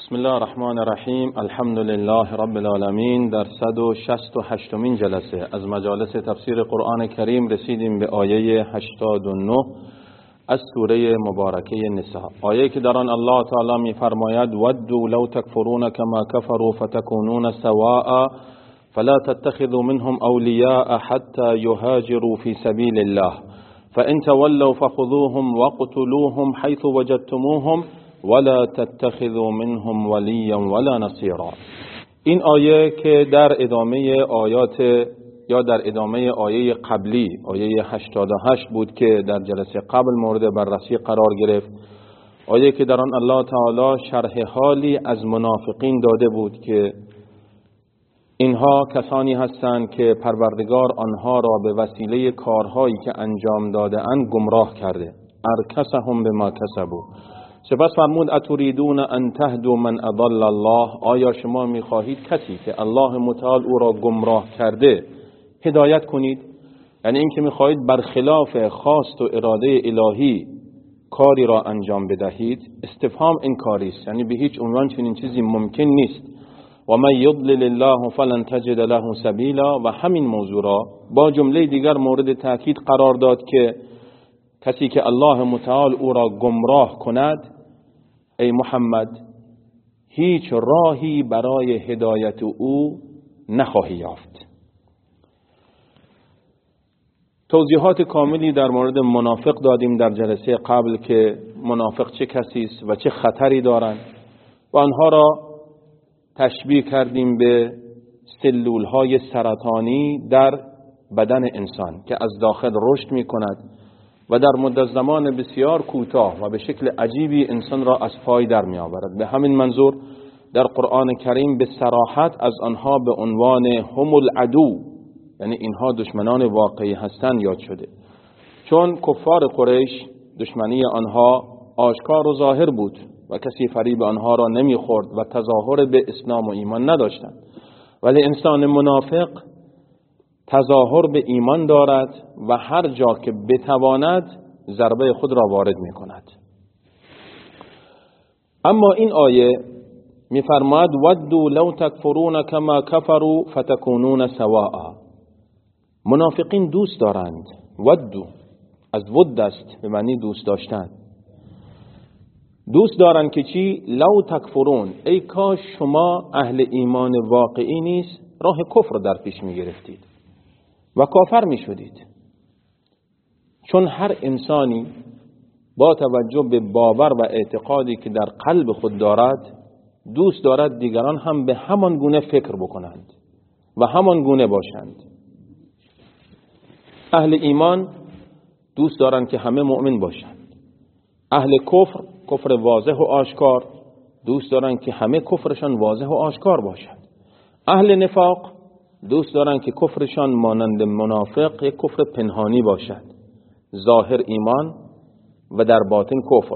بسم الله الرحمن الرحیم. الحمد لله رب العالمین. در 168مین جلسه از مجالس تفسیر قرآن کریم رسیدیم به آیه 89 از سوره مبارکه نساء، آیه که در آن الله تعالی می‌فرماید ودوا لو تکفرون کما کفروا فتکونون سواء فلا تتخذوا منهم اولیاء حتى يهاجروا في سبيل الله فإن تولوا فخذوهم واقتلوهم حيث وجدتموهم ولا تتخذوا منهم وليا ولا نصيرا. این آیه که در ادامه آیات یا در ادامه آیه قبلی، آیه 88 بود که در جلسه قبل مورد بررسی قرار گرفت، آیه که در آن الله تعالی شرح حالی از منافقین داده بود که اینها کسانی هستند که پروردگار آنها را به وسیله کارهایی که انجام داده اند گمراه کرده. ارکسهم بما کسبوا. سپس فرمود اتریدون ان تهدوا من اضل الله، آیا شما میخواهید کسی که الله متعال او را گمراه کرده هدایت کنید؟ یعنی این که میخواهید برخلاف خواست و اراده الهی کاری را انجام بدهید. استفهام این کاری است، یعنی به هیچ عنوان چنین چیزی ممکن نیست. و من یضلل الله فلن تجد له سبیلا، و همین موضوع را با جمله دیگر مورد تاکید قرار داد که کسی که الله متعال او را گمراه کند، ای محمد هیچ راهی برای هدایت او نخواهی یافت. توضیحات کاملی در مورد منافق دادیم در جلسه قبل که منافق چه کسی است و چه خطری دارند و آنها را تشبیه کردیم به سلولهای سرطانی در بدن انسان که از داخل رشد می کند و در مدت زمان بسیار کوتاه و به شکل عجیبی انسان را از پای در می آورد. به همین منظور در قرآن کریم به صراحت از آنها به عنوان هم العدو، یعنی اینها دشمنان واقعی هستند، یاد شده. چون کفار قریش دشمنی آنها آشکار و ظاهر بود و کسی فریب آنها را نمی خورد و تظاهر به اسلام و ایمان نداشتند، ولی انسان منافق تظاهر به ایمان دارد و هر جا که بتواند ضربه خود را وارد می کند. اما این آیه می فرماید ودوا لو تکفرون کما کفروا فتکونون سواء. منافقین دوست دارند، ودو از ود است به معنی دوست داشتن، دوست دارند که چی؟ لو تکفرون، ای کاش شما اهل ایمان واقعی نیست راه کفر در پیش می گرفتید و کافر می شدید. چون هر انسانی با توجه به باور و اعتقادی که در قلب خود دارد دوست دارد دیگران هم به همان گونه فکر بکنند و همان گونه باشند. اهل ایمان دوست دارند که همه مؤمن باشند. اهل کفر، کفر واضح و آشکار، دوست دارند که همه کفرشان واضح و آشکار باشد. اهل نفاق دوست دارند که کفرشان مانند منافق یک کفر پنهانی باشد، ظاهر ایمان و در باطن کفر.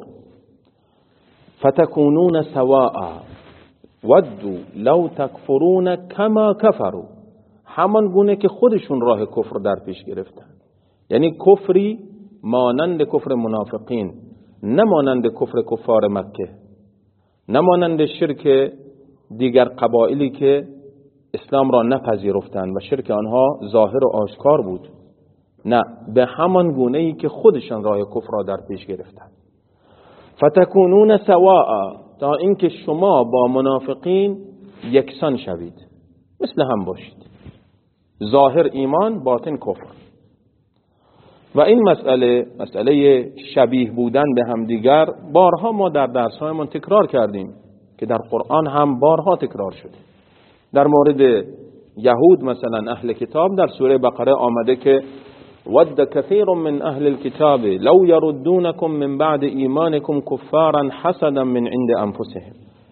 فتکونون سواء ودوا لو تکفرون کما کفروا، همان گونه که خودشون راه کفر در پیش گرفتن، یعنی کفری مانند کفر منافقین، نه مانند کفر کفار مکه، نه مانند شرک دیگر قبایلی که اسلام را نپذیرفتند و شرک آنها ظاهر و آشکار بود، نه، به همان گونه‌ای که خودشان راه کفر را در پیش گرفتند. فتکونون سواء، تا اینکه شما با منافقین یکسان شوید، مثل هم باشید، ظاهر ایمان باطن کفر. و این مسئله شبیه بودن به هم دیگر بارها ما در درس‌هایمان تکرار کردیم که در قرآن هم بارها تکرار شده. در مورد یهود مثلا اهل کتاب در سوره بقره آمده که ود کثیر من اهل الكتاب لو یردونکم من بعد ایمانکم کفارا حسدا من عند انفسهم.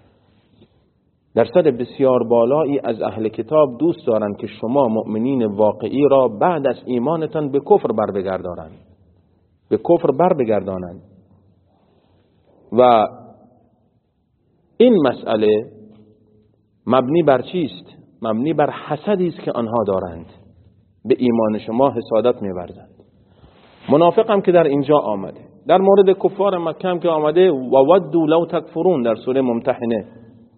درصد بسیار بالایی از اهل کتاب دوست دارند که شما مؤمنین واقعی را بعد از ایمانتان به کفر بربگردانند. و این مسئله مبنی بر چیست؟ مبنی بر حسدی است که آنها دارند، به ایمان شما حسادت می‌ورزند. منافق هم که در اینجا آمده، در مورد کفار مکه هم که آمده و ودوا لو تکفرون در سوره ممتحنه،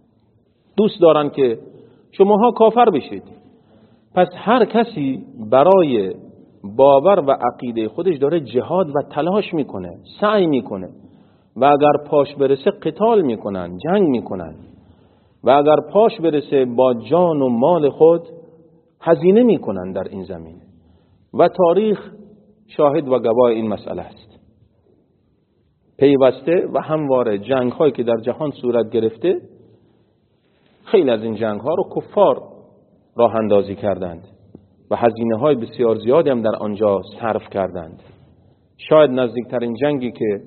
دوست دارن که شماها کافر بشید. پس هر کسی برای باور و عقیده خودش داره جهاد و تلاش میکنه، سعی میکنه و اگر پاش برسه قتال میکنن، جنگ میکنن و اگر پاش برسه با جان و مال خود هزینه میکنن در این زمینه و تاریخ شاهد و گواه این مسئله است. پیوسته و همواره جنگ هایی که در جهان صورت گرفته، خیلی از این جنگ ها رو کفار راه اندازی کردند و هزینه های بسیار زیادی هم در آنجا صرف کردند. شاید نزدیکترین جنگی که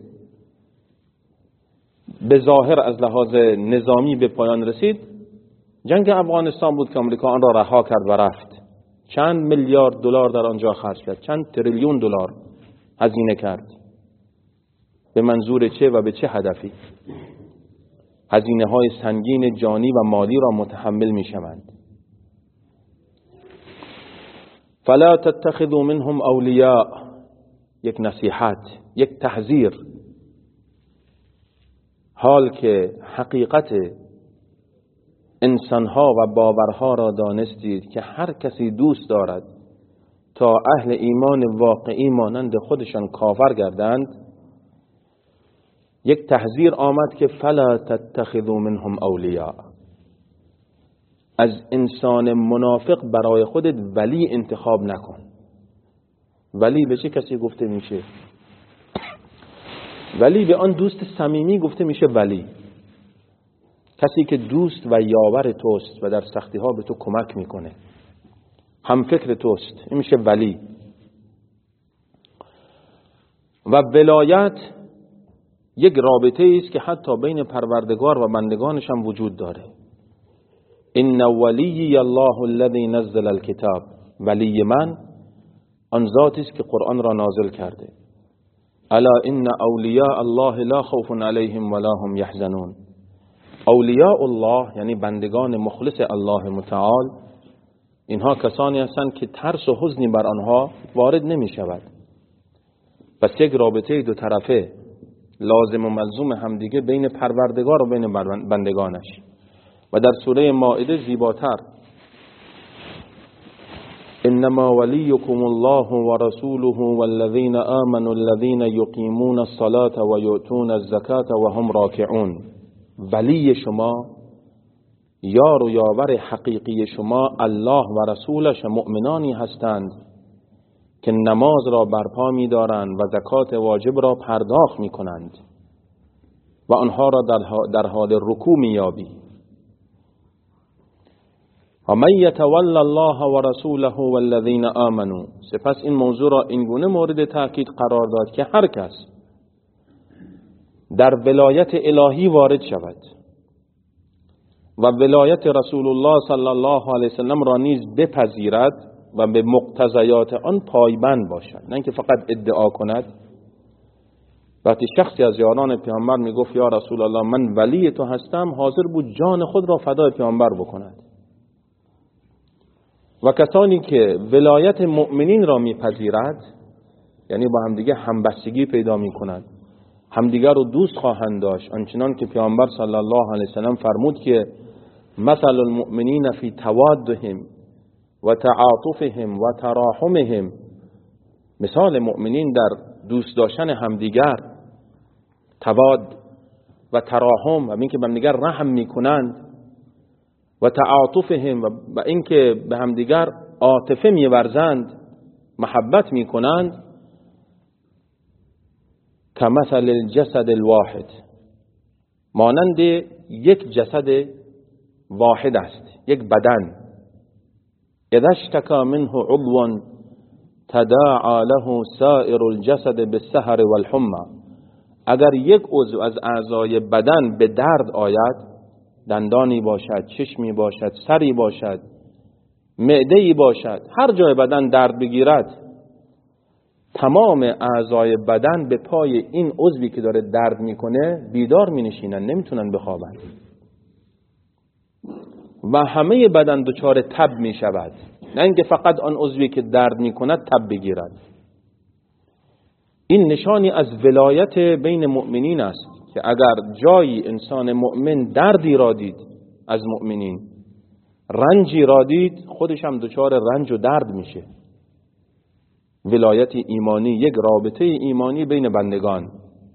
به ظاهر از لحاظ نظامی به پایان رسید جنگ افغانستان بود که آمریکا آن را رها کرد و رفت. چند میلیارد دلار در آنجا خرج کرد، چند تریلیون دلار هزینه کرد. به منظور چه و به چه هدفی؟ هزینه های سنگین جانی و مالی را متحمل می شوند. فلا تتخذوا منهم اولیاء، یک نصیحت، یک تحذیر. حال که حقیقت انسانها و باورها را دانستید که هر کسی دوست دارد تا اهل ایمان واقعی مانند خودشان کافر گردند، یک تحذیر آمد که فلا تتخذوا منهم اولیاء. از انسان منافق برای خودت ولی انتخاب نکن. ولی به چه کسی گفته میشه؟ ولی به آن دوست صمیمی گفته میشه ولی. کسی که دوست و یاور توست و در سختی ها به تو کمک میکنه، هم فکر توست، این میشه ولی. و ولایت یک رابطه است که حتی بین پروردگار و بندگانش هم وجود داره. ان ولی الله الذی نزل الکتاب، ولی من آن ذاتی است که قرآن را نازل کرده. الا ان اولیاء الله لا خوف علیهم ولا هم یحزنون. اولیاء الله یعنی بندگان مخلص الله متعال، اینها کسانی هستند که ترس و حزنی بر آنها وارد نمی شود. پس یک رابطه دو طرفه لازم و ملزوم همدیگه بین پروردگار و بین بندگانش. و در سوره مائده زیباتر، انما ولیکم الله و رسوله والذین آمنوا الذین یقیمون الصلاة و یؤتون الزکاة و هم راکعون. ولی شما، یار و یاور حقیقی شما الله و رسولش مؤمنانی هستند که نماز را برپا می دارند و زکات واجب را پرداخت می کنند و آنها را در حال رکوع می یابی. و من یتول الله و رسوله والذین آمنوا. سپس این موضوع را اینگونه مورد تأکید قرار داد که هر کس در ولایت الهی وارد شود و ولایت رسول الله صلی الله علیه وسلم را نیز بپذیرد و به مقتضیات آن پایبند باشد، نه اینکه فقط ادعا کند. وقتی شخصی از یاران پیامبر میگفت یا رسول الله من ولی تو هستم، حاضر بود جان خود را فدای پیامبر بکند. و کسانی که ولایت مؤمنین را میپذیرد، یعنی با همدیگه همبستگی پیدا میکنند، همدیگر رو دوست خواهند داشت، آنچنان که پیامبر صلی الله علیه وسلم فرمود که مثل المؤمنین فی توادهم و تعاطفهم و تراحمهم. مثال مؤمنین در دوست داشتن همدیگر، تواد و تراحم و اینکه به همدیگر رحم میکنند، و تعاطفهم و اینکه به همدیگر عاطفه میورزند، محبت میکنند، کمثل الجسد الواحد، مانند یک جسد واحد است، یک بدن. اذا اشتكى منه عضو تداعى له سائر الجسد بالسهر والحمى. اگر یک عضو از اعضای بدن به درد آید، دندانی باشد، چشمی باشد، سری باشد، معده‌ای باشد، هر جای بدن درد بگیرد، تمام اعضای بدن به پای این عضوی که داره درد میکنه بیدار مینشینن، نمیتونن بخوابن و همه بدن دچار تب میشود، نه اینکه فقط آن عضوی که درد میکند تب بگیرد. این نشانی از ولایت بین مؤمنین است که اگر جایی انسان مؤمن دردی را دید از مؤمنین رنجی را دید، خودش هم دچار رنج و درد میشه. ولایت ایمانی، یک رابطه ایمانی بین بندگان.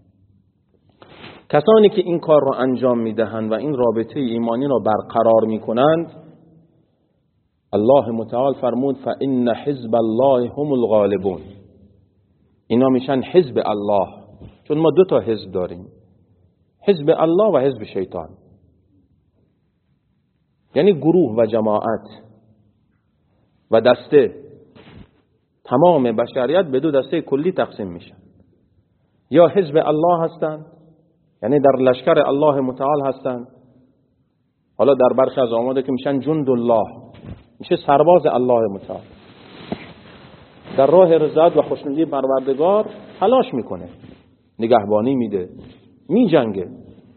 کسانی که این کار را انجام میدهند و این رابطه ایمانی را برقرار میکنند، الله متعال فرمود فإن حزب الله هم الغالبون. اینا میشن حزب الله، چون ما دو تا حزب داریم، حزب الله و حزب شیطان. یعنی گروه و جماعت و دسته، تمام بشریت به دو دسته کلی تقسیم میشن. یا حزب الله هستند، یعنی در لشکر الله متعال هستند. حالا در برخی از آماده که میشن جند الله، میشه سرباز الله متعال، در راه رضایت و خوشنودی پروردگار تلاش میکنه، نگهبانی میده، میجنگه.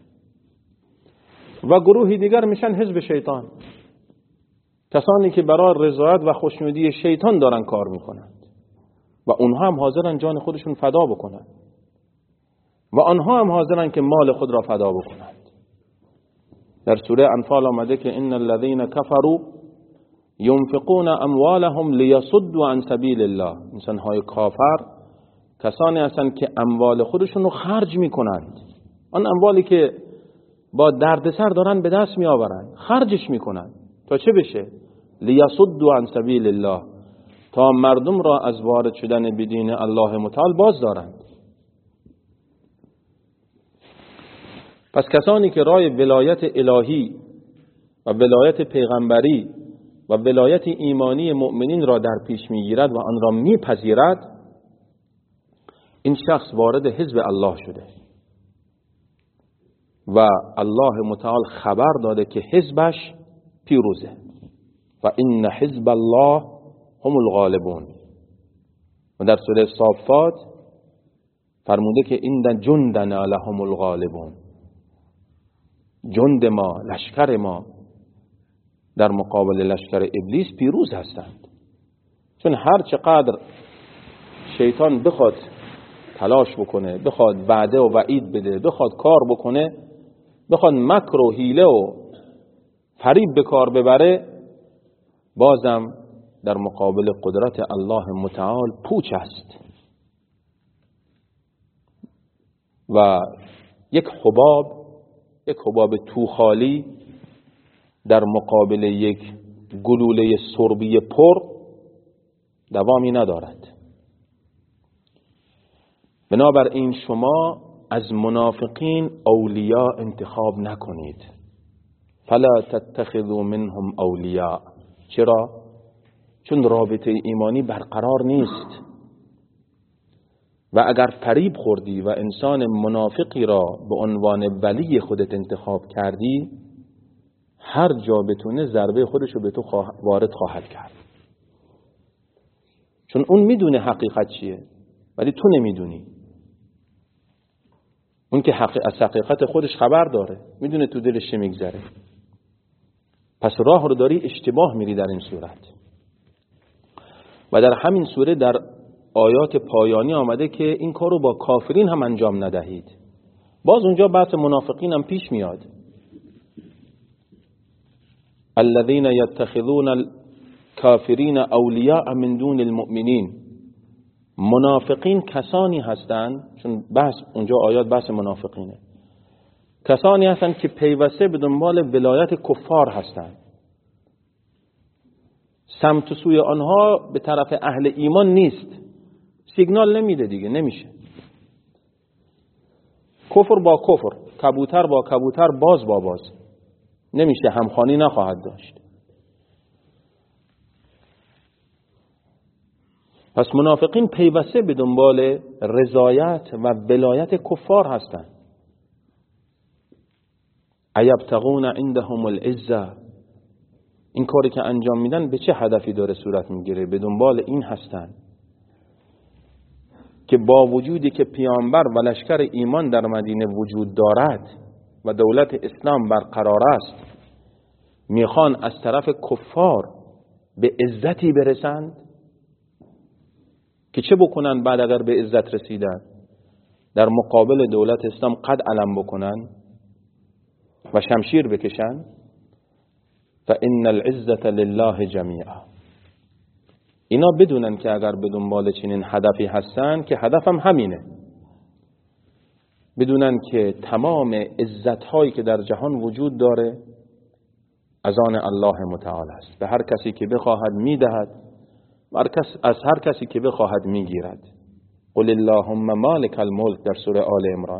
و گروهی دیگر میشن حزب شیطان، کسانی که برای رضایت و خوشنودی شیطان دارن کار میکنند و اونها هم حاضرن جان خودشون فدا بکنند و آنها هم حاضرن که مال خود را فدا بکنند. در سوره انفال آمده که ان الذين كفروا ينفقون اموالهم ليصدوا عن سبيل الله. انسان‌های کافر کسانی هستند که اموال خودشون رو خرج میکنند، آن اموالی که با دردسر دارن به دست میآورند خرجش میکنند تا چه بشه؟ لیصدوا عن سبیل الله، تا مردم را از وارد شدن به دین الله متعال باز دارند. پس کسانی که راه ولایت الهی و ولایت پیغمبری و ولایت ایمانی مؤمنین را در پیش میگیرد و آن را میپذیرد، این شخص وارد حزب الله شده و الله متعال خبر داده که حزبش پیروزه. و ان حزب الله هم الغالبون. و در سوره صافات فرموده که این جندنا لهم الغالبون، جند ما، لشکر ما در مقابل لشکر ابلیس پیروز هستند. چون هر چقدر شیطان بخواد تلاش بکنه، بخواد وعده و وعید بده، بخواد کار بکنه، بخواد مکر و حیله و فریب به کار ببره، بازم در مقابل قدرت الله متعال پوچ است. و یک حباب توخالی در مقابل یک گلوله سربی پر دوامی ندارد. بنابراین شما از منافقین اولیاء انتخاب نکنید. فلا تتخذوا منهم اولیاء. چرا؟ چون رابطه ایمانی برقرار نیست و اگر فریب خوردی و انسان منافقی را به عنوان ولی خودت انتخاب کردی، هر جا بتونه ضربه خودش رو به تو وارد خواهد کرد. چون اون میدونه حقیقت چیه ولی تو نمیدونی. اون که از حقیقت خودش خبر داره، میدونه تو دلش چه میگذره. پس راه رو داری اشتباه میری در این صورت. و در همین سوره در آیات پایانی آمده که این کار رو با کافرین هم انجام ندهید. باز اونجا بحث منافقین هم پیش میاد. الذين يتخذون الكافرين اولیاء من دون المؤمنین. منافقین کسانی هستند، چون بحث اونجا آیات بحث منافقینه، کسانی هستند که پیوسته به دنبال ولایت کفار هستند. سمت سوی آنها به طرف اهل ایمان نیست، سیگنال نمیده دیگه، نمیشه. کفر با کفر، کبوتر با کبوتر، باز با باز، نمیشه، همخوانی نخواهد داشت. پس منافقین پیوسته به دنبال رضایت و ولایت کفار هستند. ایبتغون عندهم العزه. این کاری که انجام میدن به چه هدفی داره صورت میگیره؟ به دنبال این هستند که با وجودی که پیامبر و لشکر ایمان در مدینه وجود دارد و دولت اسلام برقرار است، میخوان از طرف کفار به عزتی برسند که چه بکنن بعد اگر به عزت رسیدن؟ در مقابل دولت اسلام قد علم بکنن و شمشیر بکشن فإن العزة لله جمیعا. اینا بدونن که اگر به دنبال چنین هدفی هستن که هدفم همینه، بدونن که تمام عزت هایی که در جهان وجود داره از آن الله متعال است. به هر کسی که بخواهد میدهد، از هر کسی که بخواهد میگیرد. قل اللهم مالک الملک در سوره آل عمران.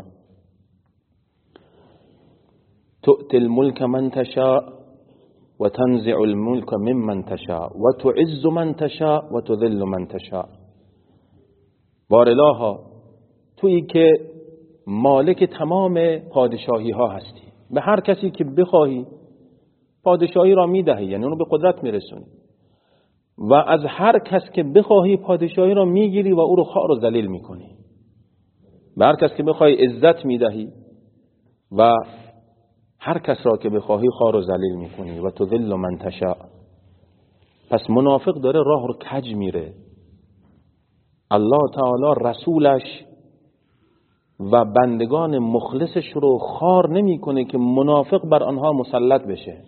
تؤتی الملک من تشاء و تنزع الملک ممن تشاء و تعز من تشاء و تذل من تشاء. بار الها، تویی که مالک تمام پادشاهی ها هستی، به هر کسی که بخواهی پادشاهی را میدهی، یعنی اونو به قدرت میرسونی، و از هر کس که بخواهی پادشاهی را میگیری و او رو خوار و ذلیل میکنی. به هر کس که بخواهی عزت میدهی و هر کس را که بخواهی خوار و ذلیل میکنی. و تذل من تشاء. پس منافق داره راه رو کج میره. الله تعالی رسولش و بندگان مخلصش رو خوار نمیکنه که منافق بر آنها مسلط بشه.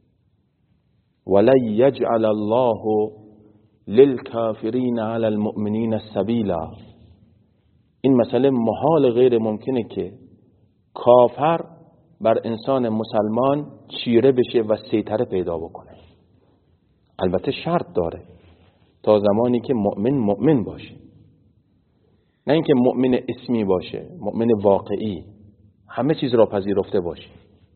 ولن یجعل الله للکافرین علی المؤمنین سبیلا. این مسئله محال، غیر ممکنه که کافر بر انسان مسلمان چیره بشه و سیطره پیدا بکنه. البته شرط داره، تا زمانی که مؤمن باشه، نه اینکه مؤمن اسمی باشه، مؤمن واقعی، همه چیز را پذیرفته باشه.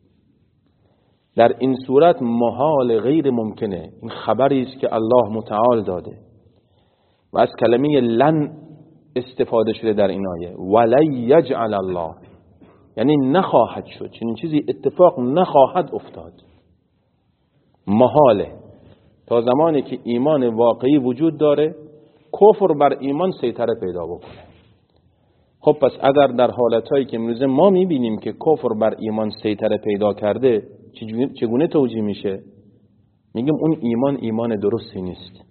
در این صورت محال، غیر ممکنه. این خبری است که الله متعال داده و از کلمه لن استفاده شده در این آیه. ولن یجعل الله، یعنی نخواهد شد، چنین چیزی اتفاق نخواهد افتاد. محاله. تا زمانی که ایمان واقعی وجود داره، کفر بر ایمان سیطره پیدا بکنه. خب پس اگر در حالتایی که امروز ما میبینیم که کفر بر ایمان سیطره پیدا کرده، چگونه توجیه میشه؟ میگیم اون ایمان درستی نیست.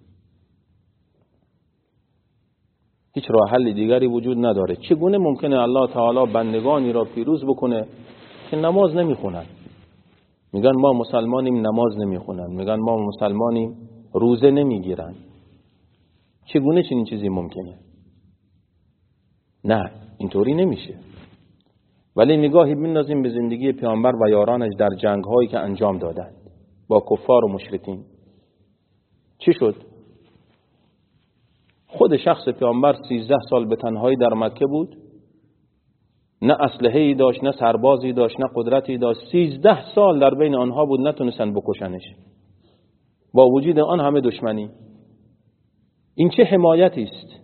هیچ راه حل دیگری وجود نداره. چگونه ممکنه الله تعالی بندگانی را پیروز بکنه که نماز نمیخونن؟ میگن ما مسلمانیم، نماز نمیخونن. میگن ما مسلمانیم، روزه نمیگیرن. چگونه چنین چیزی ممکنه؟ نه، اینطوری نمیشه. ولی نگاهی بندازیم به زندگی پیامبر و یارانش در جنگ هایی که انجام دادند با کفار و مشرکین. چی شد؟ خود شخص پیامبر 13 سال به تنهایی در مکه بود، نه اسلحه‌ای داشت، نه سربازی داشت، نه قدرتی داشت. 13 سال در بین آنها بود، نتونستن بکشنش، با وجود آن همه دشمنی. این چه حمایتی است؟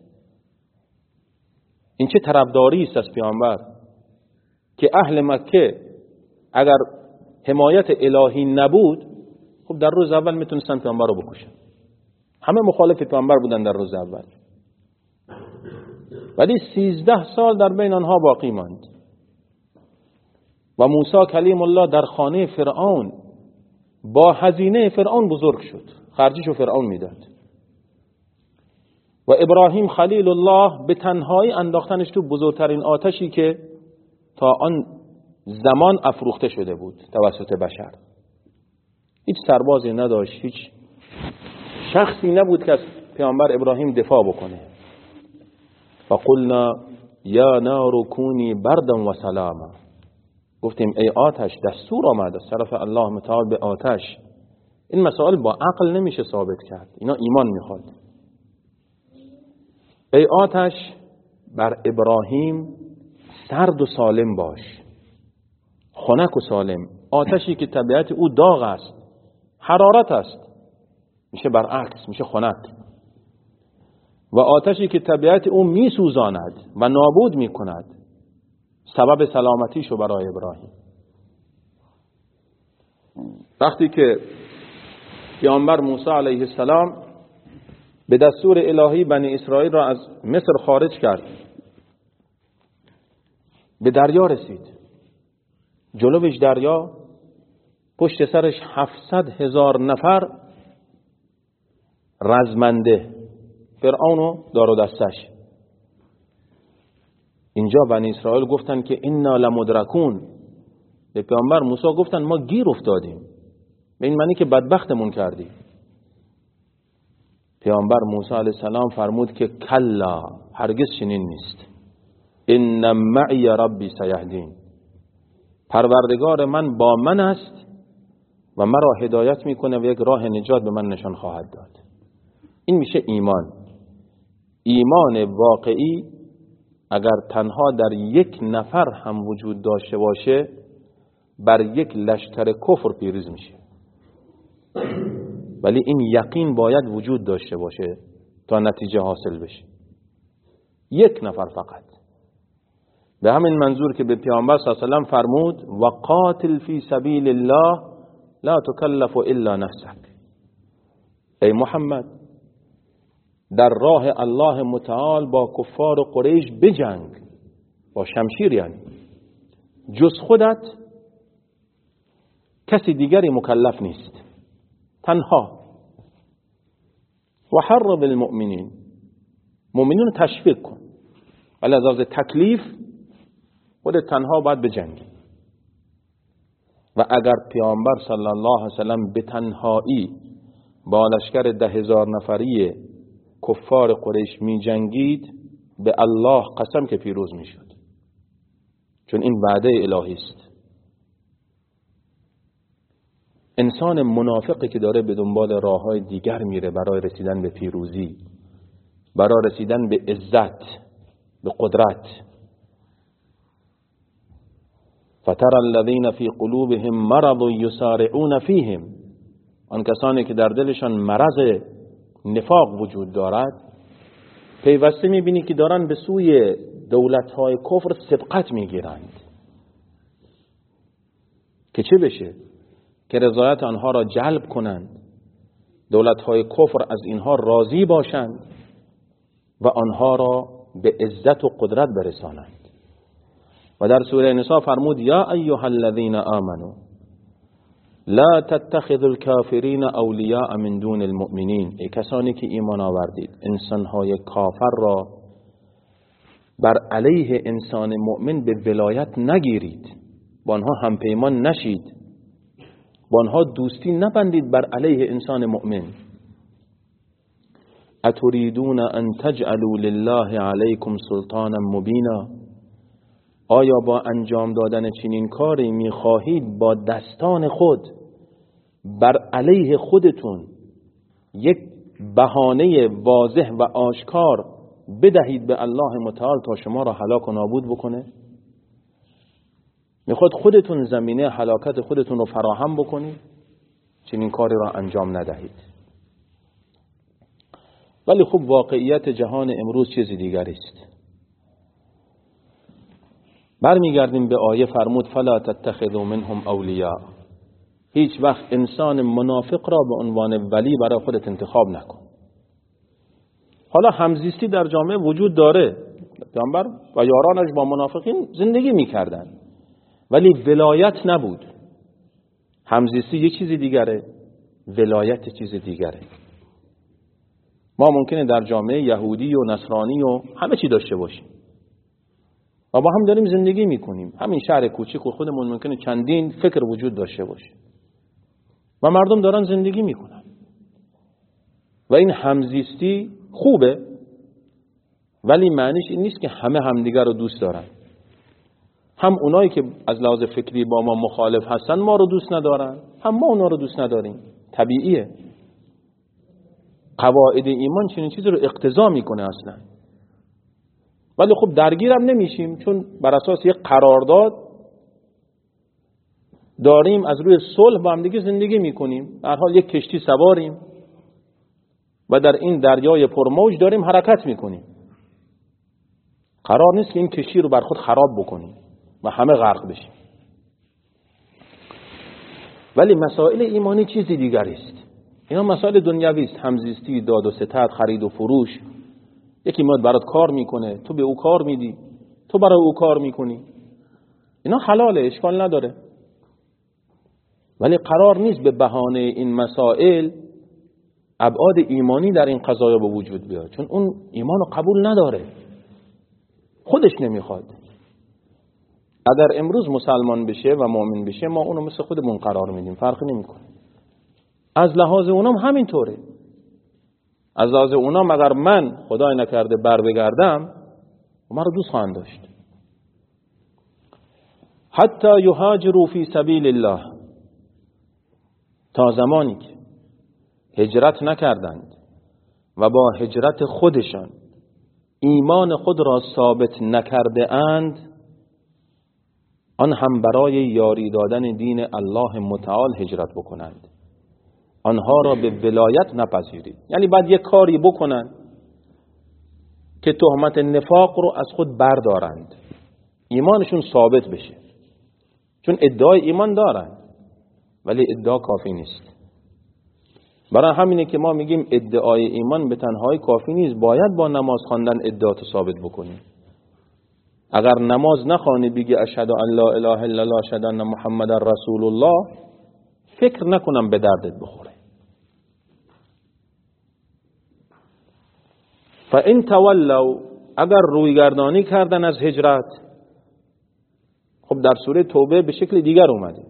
این چه طرفداری است از پیامبر که اهل مکه اگر حمایت الهی نبود، خب در روز اول میتونستن پیامبر رو بکشن. همه مخالف پیامبر بودن در روز اول، ولی 13 سال در بین آنها باقی ماند. و موسی کلیم الله در خانه فرعون با هزینه فرعون بزرگ شد، خرجشو فرعون میداد. و ابراهیم خلیل الله به تنهایی انداختنش تو بزرگترین آتشی که تا آن زمان افروخته شده بود توسط بشر. هیچ سربازی نداشت، هیچ شخصی نبود که از پیامبر ابراهیم دفاع بکنه. فقلنا یا نار کونی بردا و سلاما. گفتیم ای آتش، دستور آمد از طرف الله متعال به آتش. این مسائل با عقل نمیشه ثابت کرد، اینا ایمان میخواد. ای آتش بر ابراهیم سرد و سالم باش، خنک و سالم. آتشی که طبیعت او داغ است، حرارت است، میشه برعکس، میشه خنک. و آتشی که طبیعت او میسوزاند و نابود میکند، سبب سلامتیشو برای ابراهیم. وقتی که پیامبر موسی علیه السلام به دستور الهی بنی اسرائیل را از مصر خارج کرد، به دریا رسید. جلوش دریا، پشت سرش 700,000 نفر رزمنده، فرعون و دار و دستش. اینجا بنی اسرائیل گفتن که انا لمدرکون. به پیامبر موسی گفتن ما گیر افتادیم. به این معنی که بدبختمون کردی. پیامبر موسی علیه السلام فرمود که کلا، هرگز چنین نیست، ان معی ربی سیهدین، پروردگار من با من است و مرا هدایت میکنه و یک راه نجات به من نشان خواهد داد. این میشه ایمان. ایمان واقعی اگر تنها در یک نفر هم وجود داشته باشه بر یک لشکر کفر پیروز میشه، ولی این یقین باید وجود داشته باشه تا نتیجه حاصل بشه. یک نفر فقط. به همین منظور که به پیامبر صلی الله علیه و سلم فرمود و قاتل فی سبیل الله لا تکلف الا نفسک، ای محمد در راه الله متعال با کفار قریش بجنگ، با شمشیر، یعنی جز خودت کسی دیگری مکلف نیست، تنها. و حرض المؤمنین، مؤمنین تشویق کن، ولی از لحاظ تکلیف خودت تنها باید بجنگی. و اگر پیامبر صلی الله علیه و سلم به تنهایی با لشکر 10,000 نفری کفار قریش می جنگید، به الله قسم که پیروز می شد، چون این وعده الهی است. انسان منافقی که داره به دنبال راههای دیگر میره برای رسیدن به پیروزی، برای رسیدن به عزت، به قدرت، فتر الذین فی قلوبهم مرض یسارعون فیهم، آن کسانی که در دلشان مرض نفاق وجود دارد پیوسته میبینی که دارن به سوی دولت‌های کفر سبقت میگیرند که چه بشه؟ که رضایت آنها را جلب کنند، دولت‌های کفر از اینها راضی باشند و آنها را به عزت و قدرت برسانند. و در سوره نساء فرمود یا ایها الذین آمنوا لا تتخذوا الكافرین اولیاء من دون المؤمنین، ای کسانی که ایمان آوردید انسان‌های کافر را بر علیه انسان مؤمن به ولایت نگیرید، با آنها همپیمان نشید، با آنها دوستی نبندید بر علیه انسان مؤمن. اتریدون ان تجعلوا لله علیکم سلطانا مبینا، آیا با انجام دادن چنین کاری میخواهید با دستان خود بر علیه خودتون یک بهانه واضح و آشکار بدهید به الله متعال تا شما را هلاک و نابود بکنه؟ میخواد خودتون زمینه هلاکت خودتون رو فراهم بکنید، چنین کاری را انجام ندهید. ولی خب واقعیت جهان امروز چیزی دیگری است. برمیگردیم به آیه فرمود فلا تتخذوا منهم اولیاء، هیچ وقت انسان منافق را به عنوان ولی برای خودت انتخاب نکن. حالا همزیستی در جامعه وجود داره، پیامبر و یارانش با منافقین زندگی میکردن ولی ولایت نبود. همزیستی یه چیزی دیگره، ولایت چیز دیگره. ما ممکنه در جامعه یهودی و نصرانی و همه چی داشته باشیم و با هم داریم زندگی میکنیم، همین شهر کوچیک و خودمون ممکنه چندین فکر وجود داشته باشه و مردم دارن زندگی میکنن و این همزیستی خوبه، ولی معنیش این نیست که همه همدیگر رو دوست دارن. هم اونایی که از لحاظ فکری با ما مخالف هستن ما رو دوست ندارن، هم ما اونا رو دوست نداریم. طبیعیه. قواعد ایمان چنین چیزی رو اقتضا میکنه اصلا. ولی خب درگیرم نمیشیم، چون بر اساس یک قرارداد داریم، از روی صلح با هم دیگه زندگی میکنیم. در حال یک کشتی سواریم و در این دریای پرموج داریم حرکت میکنیم. قرار نیست که این کشتی رو بر خود خراب بکنیم و همه غرق بشیم. ولی مسائل ایمانی چیزی دیگری است. اینا مسائل دنیوی است، همزیستی، داد و ستد، خرید و فروش. یکی میاد برات کار میکنه، تو به او کار میدی، تو برای او کار میکنی. اینا حلاله، اشکال نداره. ولی قرار نیست به بهانه این مسائل ابعاد ایمانی در این قضایا به وجود بیاد، چون اون ایمانو قبول نداره، خودش نمیخواد. اگر امروز مسلمان بشه و مؤمن بشه ما اونو مثل خودمون قرار میدیم، فرقی نمیکنه. از لحاظ اونام همینطوره. از لحاظ اونام اگر من خدای نکرده بر بگردم من رو دوست خواهند داشت. حتی یهاجروا فی سبیل الله، تا زمانی که هجرت نکردند و با هجرت خودشان ایمان خود را ثابت نکرده اند، آن هم برای یاری دادن دین الله متعال هجرت بکنند. آنها را به ولایت نپذیرید. یعنی بعد یک کاری بکنند که تهمت نفاق رو از خود بردارند، ایمانشون ثابت بشه. چون ادعای ایمان دارند ولی ادعا کافی نیست. برای همینه که ما میگیم ادعای ایمان به تنهایی کافی نیست، باید با نماز خواندن ادعاتو ثابت بکنیم. اگر نماز نخوانی بگی اشهد ان لا اله الا الله اشهد ان محمد رسول الله، فکر نکنم به دردت بخوره. فان تولوا، اگر رویگردانی کردن از هجرت، خب در سوره توبه به شکل دیگر اومده.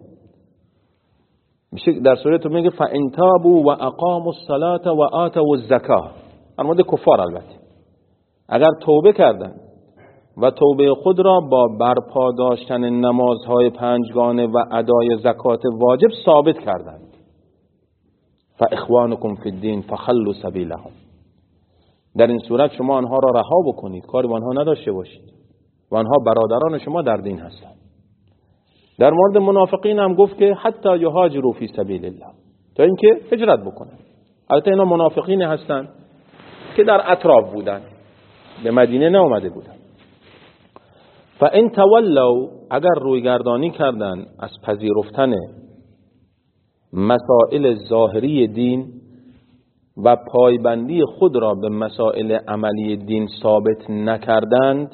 در سوره توبه میگه فان تابوا و اقاموا الصلاه و آتوا الزکاه، در مورد کفار البته. اگر توبه کردن و توبه خود را با برپا داشتن نمازهای پنجگانه و ادای زکات واجب ثابت کردند، فاخوانکم فی الدین فخلوا سبیلهم، در این صورت شما آنها را رها بکنید، کاری با آنها نداشته باشید و آنها برادران شما در دین هستند. در مورد منافقین هم گفت که حتی یهاجروا فی سبیل الله، تا اینکه هجرت بکنند. البته اینا منافقین هستند که در اطراف بودند، به مدینه نیامده بودند. فان تولوا، اگر رویگردانی کردند از پذیرفتن مسائل ظاهری دین و پایبندی خود را به مسائل عملی دین ثابت نکردند،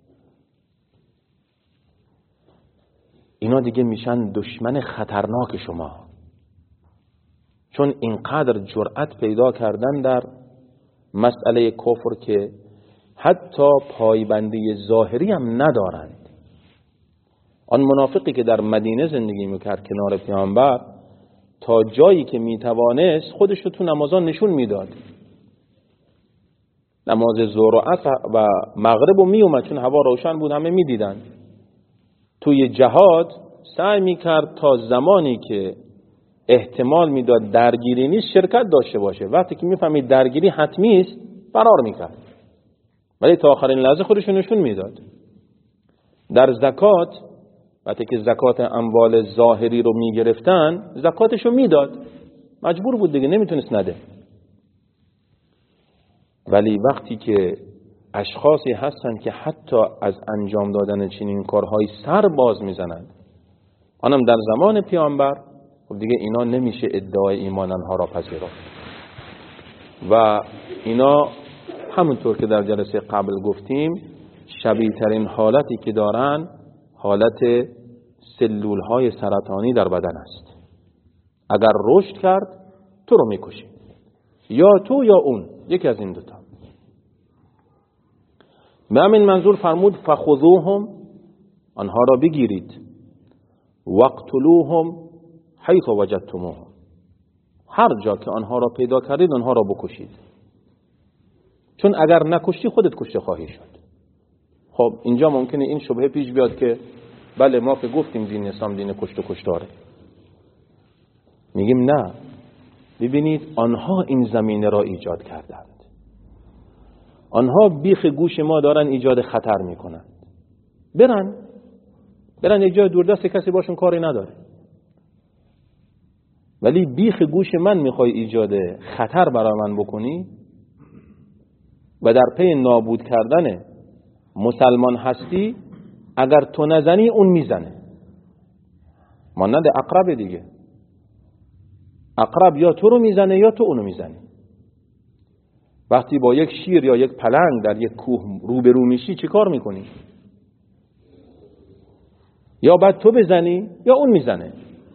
اینا دیگه میشن دشمن خطرناک شما. چون اینقدر جرأت پیدا کردن در مسئله کفر که حتی پایبندی ظاهری هم ندارند. آن منافقی که در مدینه زندگی میکرد کنار پیامبر، تا جایی که میتوانست خودش رو تو نمازان نشون میداد. نماز ظهر و عصر و مغرب رو میومد، چون هوا روشن بود همه میدیدن. توی جهاد سعی میکرد تا زمانی که احتمال میداد درگیری نیست شرکت داشته باشه. وقتی که میفهمید درگیری حتمی است فرار میکرد، ولی تا آخرین لحظه خودش رو نشون میداد. در زکات، وقتی که زکات اموال ظاهری رو میگرفتن زکاتش رو میداد، مجبور بود دیگه، نمیتونست نده. ولی وقتی که اشخاصی هستن که حتی از انجام دادن چنین کارهای سر باز میزنند، آنم در زمان پیامبر، خب دیگه اینا نمیشه ادعای ایمان آنها را پذیرفت. و اینا همونطور که در جلسه قبل گفتیم شبیه ترین حالتی که دارن حالت سلول های سرطانی در بدن است. اگر رشد کرد تو رو میکشه، یا تو یا اون، یکی از این دوتا. به همین منظور فرمود فخذوهم، آنها را بگیرید، وقتلوهم حیث وجدتموهم، هر جا که آنها را پیدا کردید آنها را بکشید، چون اگر نکشتی خودت کشته خواهی شد. خب اینجا ممکنه این شبهه پیش بیاد که بله ما که گفتیم دین اسلام دین کشت و کشتاره. میگیم نه، ببینید آنها این زمینه را ایجاد کردند. آنها بیخ گوش ما دارن ایجاد خطر میکنن. برن یک جای دوردست کسی باشون کاری نداره. ولی بیخ گوش من میخوای ایجاد خطر برای من بکنی و در پی نابود کردن مسلمان هستی، اگر تو نزنی اون میزنه. مانند عقرب دیگه، عقرب یا تو رو میزنه یا تو اونو میزنی. وقتی با یک شیر یا یک پلنگ در یک کوه روبرو میشی چی کار میکنی؟ یا بعد تو بزنی یا اون میزنه.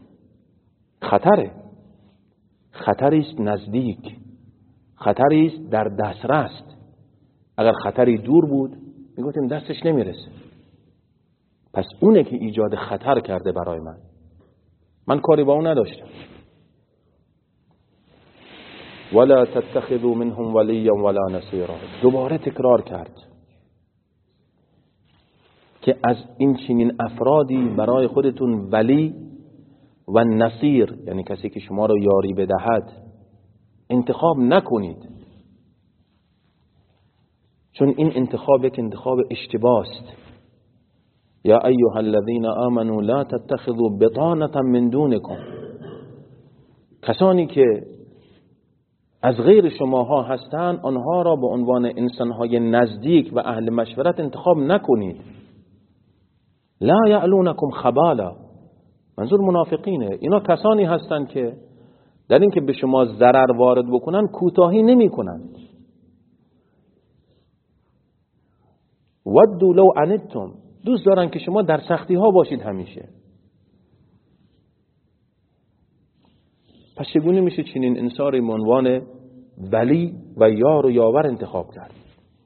خطری است نزدیک، خطری است در دسترس. اگر خطری دور بود میگفتیم دستش نمیرسه. پس اونه که ایجاد خطر کرده برای من کاری با اون نداشتم. ولا تتخذوا منهم ولیا ولا نصیرا. دوباره تکرار کرد که از این چنین افرادی برای خودتون ولی و نصیر، یعنی کسی که شما رو یاری بدهد، انتخاب نکنید، چون این انتخاب یک انتخاب اشتباه است. یا ایها الذین آمنوا لا تتخذوا بطانة من دونکم. کسانی که از غیر شماها هستند آنها را به عنوان انسانهای نزدیک و اهل مشورت انتخاب نکنید. لا یعلونکم خبالا، منظور منافقینه. اینا کسانی هستند که در این که به شما ضرر وارد بکنن کوتاهی نمی کنند. ودوا لو عنتم، دوست دارن که شما در سختی ها باشید همیشه. پس چگونه میشه چنین انسانی به عنوان ولی و یار و یاور انتخاب کرد؟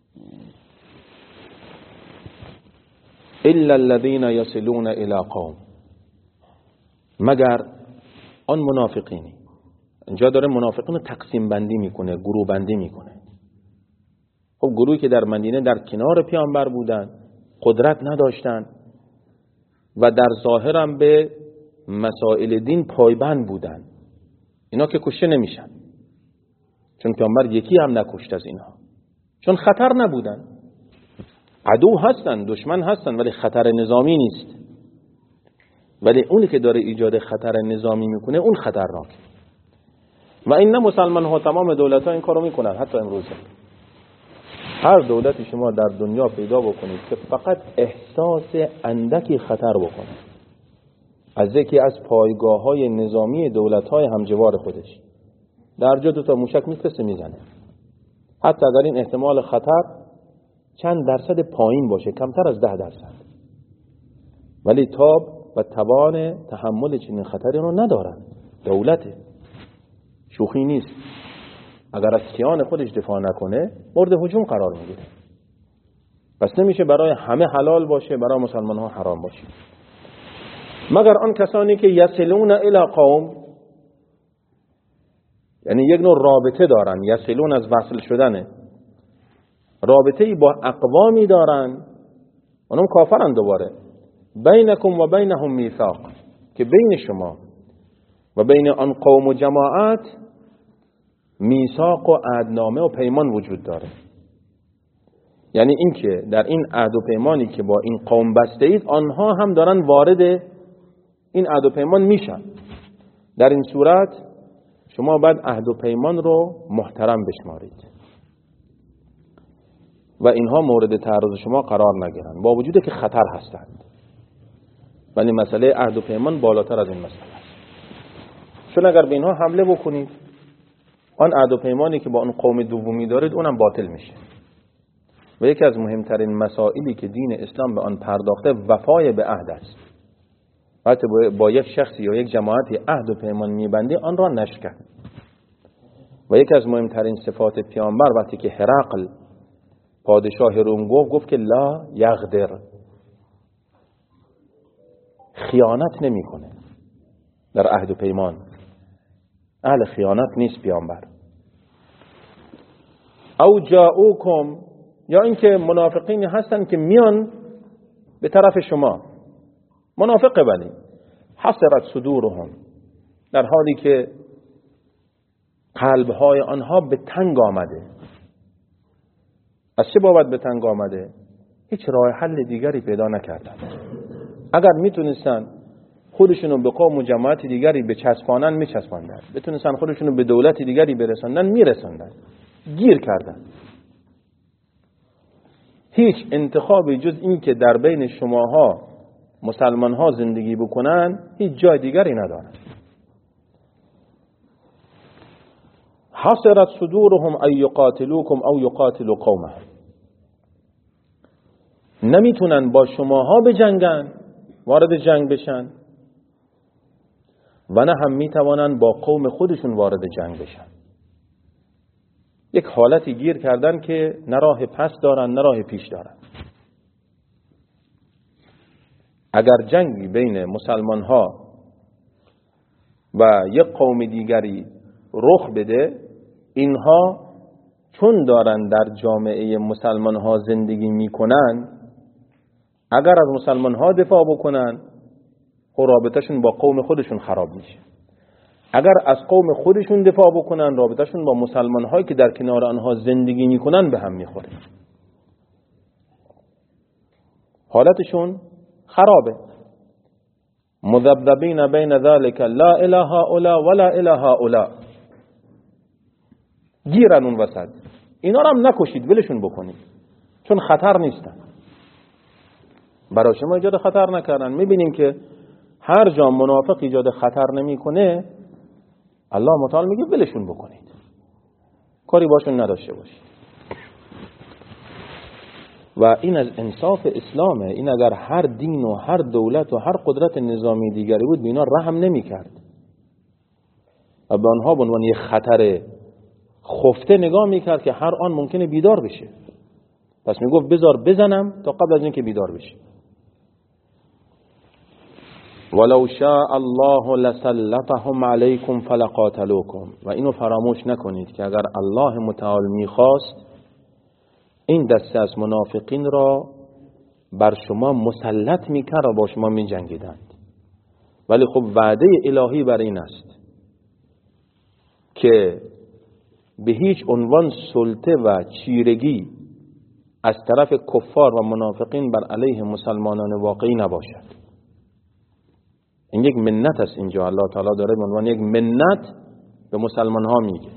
الا الذين يصلون الى قوم، مگر آن منافقینی. اینجا داره منافقین رو تقسیم بندی میکنه، گروه بندی میکنه. خب گروهی که در مدینه در کنار پیامبر بودن، قدرت نداشتن و در ظاهر هم به مسائل دین پایبند بودن، اینا که کشته نمیشن، چون پیامبر یکی هم نکشت از اینها، چون خطر نبودن. عدو هستن، دشمن هستن، ولی خطر نظامی نیست. ولی اونی که داره ایجاد خطر نظامی میکنه اون خطرناک. و این نه مسلمان ها، تمام دولت ها این کارو میکنن. حتی امروز هر دولتی شما در دنیا پیدا بکنید که فقط احساس اندکی خطر بکنه از یکی از پایگاه های نظامی دولت های همجوار خودش، در جا 2 تا موشک میفرسته میزنه، حتی اگر این احتمال خطر چند درصد پایین باشه، کمتر از 10%، ولی تاب و توان تحمل چنین خطری رو ندارن. دولته، شوخی نیست. اگر از کیان خودش دفاع نکنه مورد هجوم قرار میگیره. پس نمیشه برای همه حلال باشه، برای مسلمان ها حرام باشه. مگر آن کسانی که یصلون الی قوم، یعنی یک نوع رابطه دارن. یصلون از وصل شدنه، رابطه‌ای با اقوامی دارن، اونم کافرن. دوباره بینکم و بینهم میثاق، که بین شما و بین آن قوم و جماعت میثاق و عهدنامه و پیمان وجود داره. یعنی این که در این عهد و پیمانی که با این قوم بسته اید، آنها هم دارن وارد این عهد و پیمان میشن. در این صورت شما باید عهد و پیمان رو محترم بشمارید و اینها مورد تعرض شما قرار نگیرن، با وجود که خطر هستند. ولی مسئله عهد و پیمان بالاتر از این مسئله است. چون اگر به اینها حمله بکنید، آن عهد و پیمانی که با اون قوم دومی دارید اونم باطل میشه. و یکی از مهمترین مسائلی که دین اسلام به آن پرداخته وفای به عهد است. وقتی با یک شخصی یا یک جماعتی عهد و پیمان میبندی، آن را نشکن. و یکی از مهمترین صفات پیامبر وقتی که هرقل پادشاه روم گفت که لا یغدر، خیانت نمیکنه در عهد و پیمان، اهل خیانت نیست پیامبر. او جاءوکم، یا اینکه منافقین هستن که میان به طرف شما، منافقه ولی حسرت صدورهم، در حالی که قلبهای آنها به تنگ آمده. از چه بابت به تنگ آمده؟ هیچ راه حل دیگری پیدا نکردن. اگر میتونستن خودشونو به قوم و جماعت دیگری بچسبانن میچسباندن، بتونستن خودشونو به دولت دیگری برساندن میرساندن، گیر کردن. هیچ انتخابی جز این که در بین شماها مسلمان ها زندگی بکنن هیچ جای دیگری ندارن. حسرت صدورهم ان یقاتلوکم او یقاتلوا قومهم، نمیتونن با شماها بجنگن، وارد جنگ بشن، و نه هم میتوانن با قوم خودشون وارد جنگ بشن. یک حالتی گیر کردن که نه راه پس دارن نه راه پیش دارن. اگر جنگی بین مسلمان ها و یک قوم دیگری رخ بده، اینها چون دارن در جامعه مسلمان ها زندگی میکنن، اگر از مسلمان ها دفاع بکنن خب رابطهشون با قوم خودشون خراب میشه. اگر از قوم خودشون دفاع بکنن رابطهشون با مسلمان هایی که در کنار آنها زندگی میکنن به هم میخوره، حالتشون خرابه. مذبذبین بین ذلک لا اله هؤلاء ولا اله هؤلاء، گیرن اون وسط. اینا رو هم نکشید، ولشون بکنید چون خطر نیستن، برای شما ایجاد خطر نکردن. میبینیم که هر جا منافق ایجاد خطر نمیکنه الله متعال میگه ولشون بکنید، کاری باشون نداشته باشید. و این از انصاف اسلامه. این اگر هر دین و هر دولت و هر قدرت نظامی دیگری بود به اینا رحم نمی کرد و به آنها به عنوان یک خطر خفته نگاه میکرد که هر آن ممکنه بیدار بشه. پس میگفت بذار بزنم تا قبل از اینکه بیدار بشه. ولو شاء الله لسلطهم علیکم فلقاتلوکم. و اینو فراموش نکنید که اگر الله متعال میخواست این دسته از منافقین را بر شما مسلط میکرد و با شما میجنگیدند. ولی خب وعده الهی بر این است که به هیچ عنوان سلطه و چیرگی از طرف کفار و منافقین بر علیه مسلمانان واقعی نباشد. این یک منت است. اینجا الله تعالی داره به عنوان یک منت به مسلمان ها میگه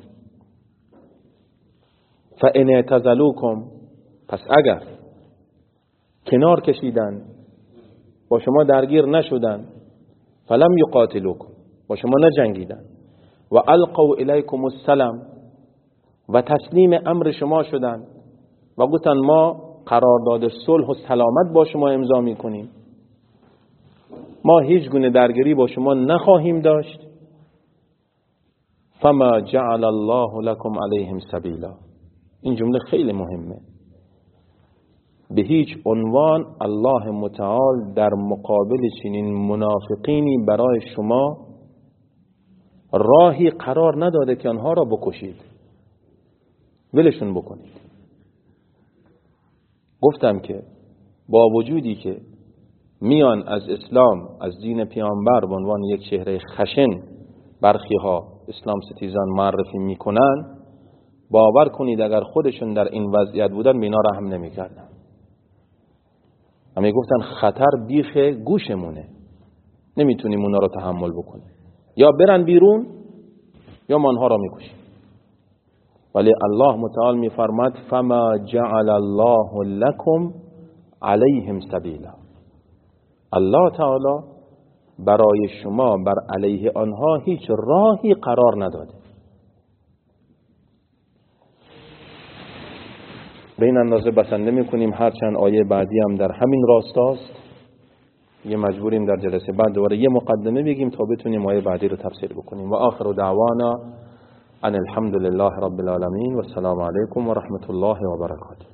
فَإِنْ اعْتَزَلُوكُمْ، پس اگر کنار کشیدن با شما درگیر نشدن، فَلَمْ يُقَاتِلُوكُمْ، با شما نجنگیدن، و القوا الیکم السلام، و تسلیم امر شما شدن و گفتن ما قرارداد صلح و سلامت با شما امضا میکنیم، ما هیچ گونه درگیری با شما نخواهیم داشت، فما جعل الله لكم علیهم سبیلا. این جمله خیلی مهمه. به هیچ عنوان الله متعال در مقابل چنین منافقینی برای شما راهی قرار نداده که آنها را بکشید، ولشون بکنید. گفتم که با وجودی که میان از اسلام، از دین پیامبر به عنوان یک چهره خشن برخی ها اسلام ستیزان معرفی میکنن، باور کنید اگر خودشون در این وضعیت بودن به اینا رحم نمیکردن. اما گفتن خطر بیخ گوشمونه، نمیتونیم اونا رو تحمل بکنیم، یا برن بیرون یا ما آنها را میکشیم. ولی الله متعال میفرماد فما جعل الله لكم علیهم سبیلا. الله تعالی برای شما بر علیه آنها هیچ راهی قرار نداده. به این اندازه بسنده میکنیم، هرچند آیه بعدی هم در همین راستاست. یه مجبوریم در جلسه بعد دوباره یه مقدمه بگیم تا بتونیم آیه بعدی رو تفسیر بکنیم. و آخر دعوانا ان الحمد لله رب العالمین و السلام علیکم و رحمت الله و برکاته.